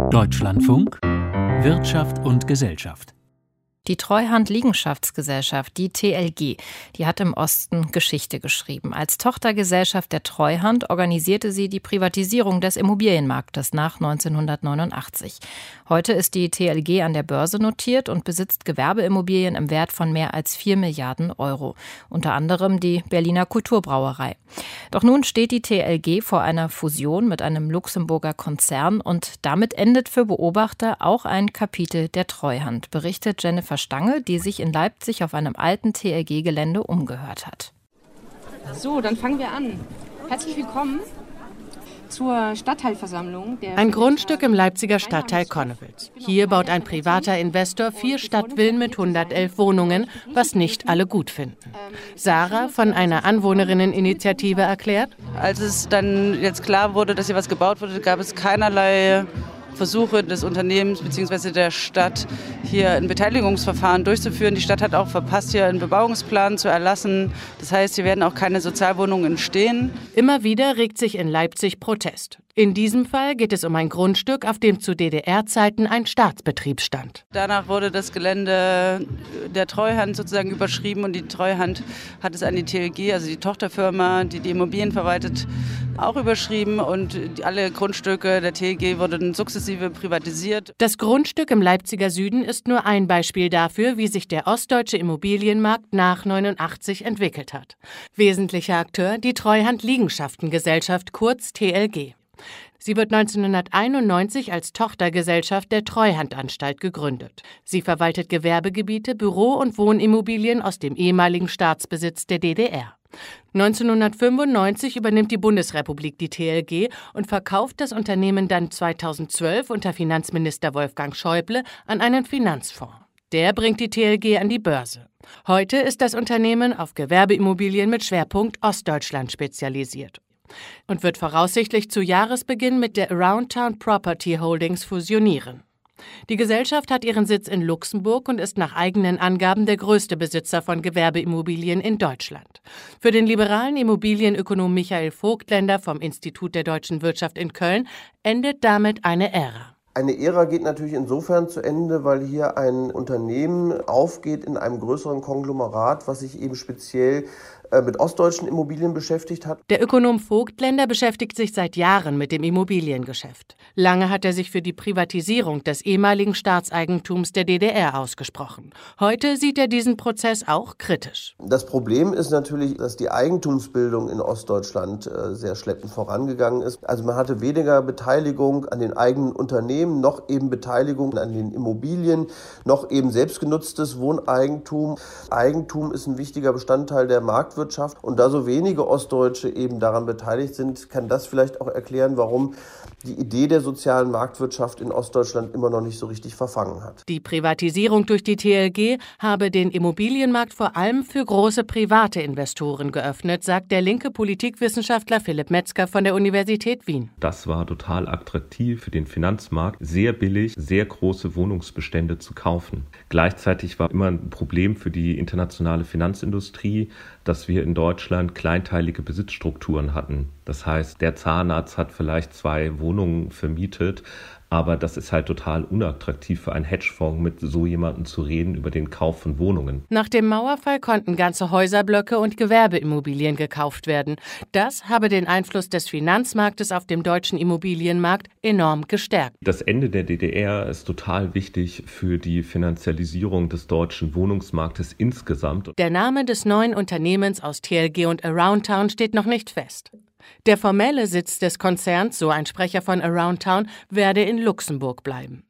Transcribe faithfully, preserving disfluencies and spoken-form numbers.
Deutschlandfunk Wirtschaft und Gesellschaft. Die Treuhand Liegenschaftsgesellschaft, die T L G, die hat im Osten Geschichte geschrieben. Als Tochtergesellschaft der Treuhand organisierte sie die Privatisierung des Immobilienmarktes nach neunzehnhundertneunundachtzig. Heute ist die T L G an der Börse notiert und besitzt Gewerbeimmobilien im Wert von mehr als vier Milliarden Euro. Unter anderem die Berliner Kulturbrauerei. Doch nun steht die T L G vor einer Fusion mit einem Luxemburger Konzern und damit endet für Beobachter auch ein Kapitel der Treuhand, berichtet Jennifer Stange, die sich in Leipzig auf einem alten T L G-Gelände umgehört hat. So, dann fangen wir an. Herzlich willkommen zur Stadtteilversammlung. Der ein Grundstück im Leipziger Stadtteil Connewitz. Hier baut ein privater Investor vier Stadtvillen mit hundertelf Wohnungen, was nicht alle gut finden. Sarah von einer Anwohnerinneninitiative erklärt: Als es dann jetzt klar wurde, dass hier was gebaut wurde, gab es keinerlei Versuche des Unternehmens bzw. der Stadt, hier ein Beteiligungsverfahren durchzuführen. Die Stadt hat auch verpasst, hier einen Bebauungsplan zu erlassen. Das heißt, hier werden auch keine Sozialwohnungen entstehen. Immer wieder regt sich in Leipzig Protest. In diesem Fall geht es um ein Grundstück, auf dem zu D D R-Zeiten ein Staatsbetrieb stand. Danach wurde das Gelände der Treuhand sozusagen überschrieben und die Treuhand hat es an die T L G, also die Tochterfirma, die die Immobilien verwaltet, auch überschrieben und alle Grundstücke der T L G wurden sukzessive privatisiert. Das Grundstück im Leipziger Süden ist nur ein Beispiel dafür, wie sich der ostdeutsche Immobilienmarkt nach neunundachtzig entwickelt hat. Wesentlicher Akteur die Treuhand Liegenschaftengesellschaft, kurz T L G. Sie wird neunzehnhunderteinundneunzig als Tochtergesellschaft der Treuhandanstalt gegründet. Sie verwaltet Gewerbegebiete, Büro- und Wohnimmobilien aus dem ehemaligen Staatsbesitz der D D R. neunzehnhundertfünfundneunzig übernimmt die Bundesrepublik die T L G und verkauft das Unternehmen dann zweitausendzwölf unter Finanzminister Wolfgang Schäuble an einen Finanzfonds. Der bringt die T L G an die Börse. Heute ist das Unternehmen auf Gewerbeimmobilien mit Schwerpunkt Ostdeutschland spezialisiert und wird voraussichtlich zu Jahresbeginn mit der Aroundtown Property Holdings fusionieren. Die Gesellschaft hat ihren Sitz in Luxemburg und ist nach eigenen Angaben der größte Besitzer von Gewerbeimmobilien in Deutschland. Für den liberalen Immobilienökonom Michael Vogtländer vom Institut der deutschen Wirtschaft in Köln endet damit eine Ära. Eine Ära geht natürlich insofern zu Ende, weil hier ein Unternehmen aufgeht in einem größeren Konglomerat, was sich eben speziell mit ostdeutschen Immobilien beschäftigt hat. Der Ökonom Vogtländer beschäftigt sich seit Jahren mit dem Immobiliengeschäft. Lange hat er sich für die Privatisierung des ehemaligen Staatseigentums der D D R ausgesprochen. Heute sieht er diesen Prozess auch kritisch. Das Problem ist natürlich, dass die Eigentumsbildung in Ostdeutschland sehr schleppend vorangegangen ist. Also man hatte weniger Beteiligung an den eigenen Unternehmen, noch eben Beteiligung an den Immobilien, noch eben selbstgenutztes Wohneigentum. Eigentum ist ein wichtiger Bestandteil der Marktwirtschaft. Und da so wenige Ostdeutsche eben daran beteiligt sind, kann das vielleicht auch erklären, warum die Idee der sozialen Marktwirtschaft in Ostdeutschland immer noch nicht so richtig verfangen hat. Die Privatisierung durch die T L G habe den Immobilienmarkt vor allem für große private Investoren geöffnet, sagt der linke Politikwissenschaftler Philipp Metzger von der Universität Wien. Das war total attraktiv für den Finanzmarkt, sehr billig, sehr große Wohnungsbestände zu kaufen. Gleichzeitig war immer ein Problem für die internationale Finanzindustrie, dass wir in Deutschland kleinteilige Besitzstrukturen hatten. Das heißt, der Zahnarzt hat vielleicht zwei Wohnungen vermietet, aber das ist halt total unattraktiv für einen Hedgefonds, mit so jemandem zu reden über den Kauf von Wohnungen. Nach dem Mauerfall konnten ganze Häuserblöcke und Gewerbeimmobilien gekauft werden. Das habe den Einfluss des Finanzmarktes auf dem deutschen Immobilienmarkt enorm gestärkt. Das Ende der D D R ist total wichtig für die Finanzialisierung des deutschen Wohnungsmarktes insgesamt. Der Name des neuen Unternehmens aus T L G und Aroundtown steht noch nicht fest. Der formelle Sitz des Konzerns, so ein Sprecher von Aroundtown, werde in Luxemburg bleiben.